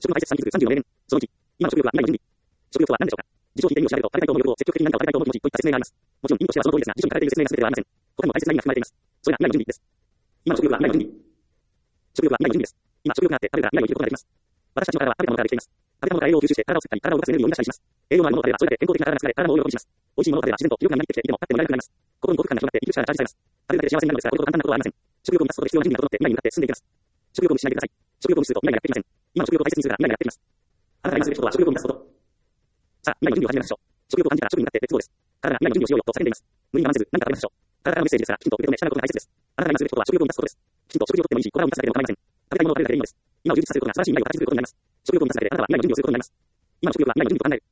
食欲排泄3期数34名分。その1、今の食欲は何の準備？食欲とは何でしょうか？自称否定意味を調べると、食べたいと思う欲を積極的に何かを食べたいと思う気持ちといった説明があります。もちろん、意味としてはその通りですが、辞書に書かれている説明が全てではありません。他にも大切な意味が含まれています。それが何の準備です。今の食欲は何の準備？食欲は何の準備です。今、食欲があって、食べたら何を生きることができます。私たちの体は食べたものからできています。食べたものから栄養を吸収して、体を作ったり、体を動かすエネルギーを生み出したりします。栄養のあるものを食べれば、それだけ健康的な体が作られ、体も大喜びします。美味しいものを食べれば、自然と気力がみなぎってきて、いても立ってもいられなくなります。心に幸福感が広がって、生きる力がチャージされます。食べるだけで幸せになるのですが、これほど簡単なことはありません。食欲を満たすことで必要な準備が整って、未来に向かって進んでいきます。食欲を無視しないでください。食欲を無視すると未来がやってきません。今の食欲を大切にするから未来がやってきます。あなたが今すべきことは食欲を満たすこと。さあ、未来の準備を始めましょう。食欲を感じたら処分になって絶望です。体が未来の準備をしようよと叫んでいます。無理に我慢せず、何か食べましょう。体からのメッセージですから、きちんと受け止め、しなることが大切です。あなたが今すべきことは食欲を満たすことです。きちんと食事をとってもいいし、心を満たすだけでも構いません。食べたいものを食べるだけでいいのです。今を充実させることが素晴らしい未来を形作ることになります。食欲を満たすだけで、あなたは未来の準備をすることになります。今の食欲は未来の準備と考える。